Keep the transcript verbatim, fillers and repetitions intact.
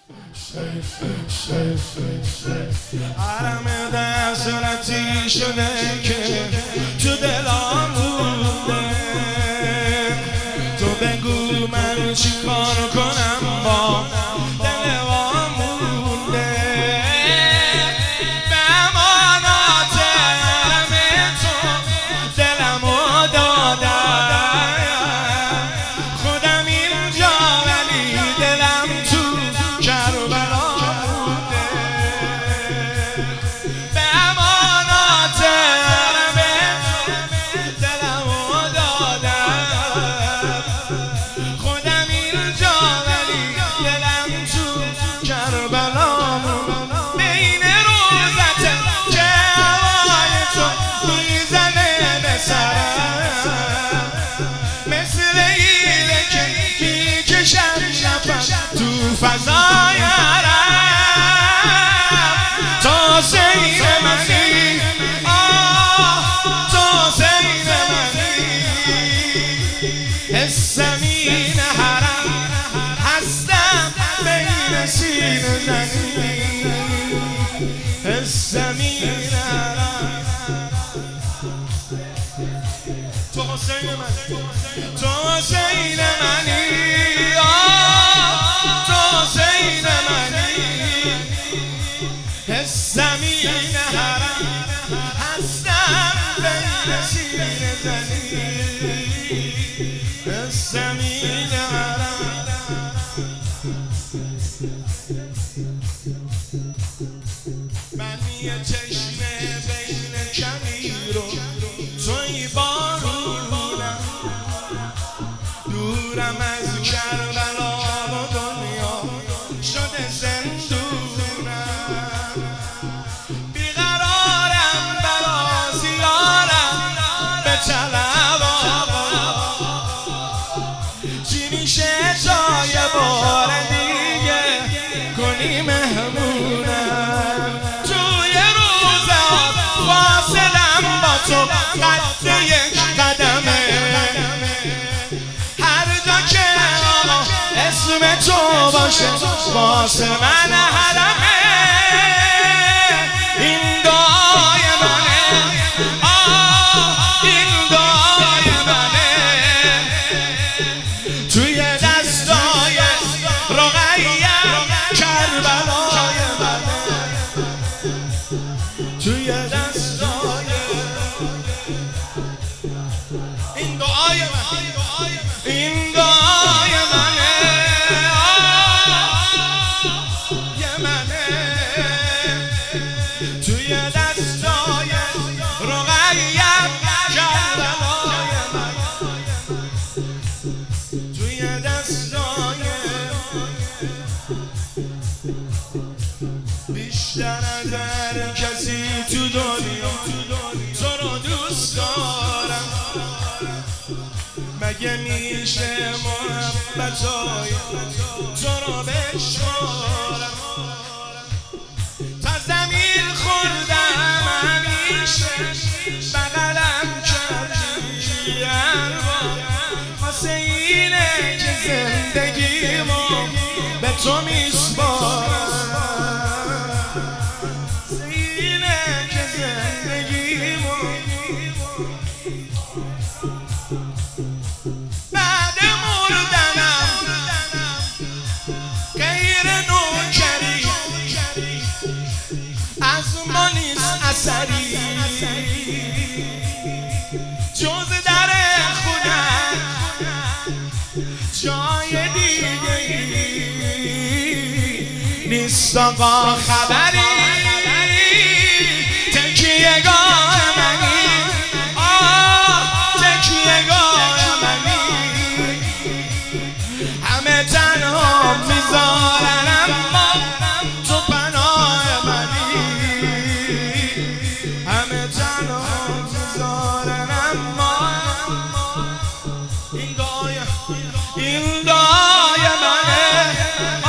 عرم دسترتی شده که تو دلم مونده، تو بگو من چی کار کنم با دلم مونده. به امانات عرم تو دلمو دادم، خودم اینجا ولی دلم تو کربلا. تو فضای عرب تو سید منی، آه تو سید منی. حسم این حرم هستم بین سینه زنی، حسم این حرم تو حسین منی، تو حسین منی. زمین حرم هستم بین سینه زنی، زمین حرم. من یه چشمه بین کمی رو توی بارونم، دورم از کربلا و دنیا شده زندونم. چی میشه جای بار دیگه کنی مهمونم، توی روزه فاصلم با تو قد یک قدمه. هر جا که آقا اسم تو باشه واسه من حرمه. این دعای منه، آه این دعای منه. توی دستای رقیه کربلای منه، توی دستای این دعای من، این دعای منه، یه منه. توی دستای رقیه کربلای منه، توی دستای بیشتر از هر کسی تو دنیا تو رو دوست دارم. مگه میشه محبتای تو رو بشمارم؟ تا زمین خوردم همیشه بغلم کردی هر بار، واسه اینه که زندگیمو به تو میسپارم. واسه اینه که زندگیمو بعد مردنم غیر نوکری از ما نیست اثری، جز در خودم جای دیگه نیست آقا خبری. تکیه گاه منی، آه تکیه گاه منی. همه تنها میذارن اما تو پناه منی، همه تنها میذارن اما این دعای این دعای منه.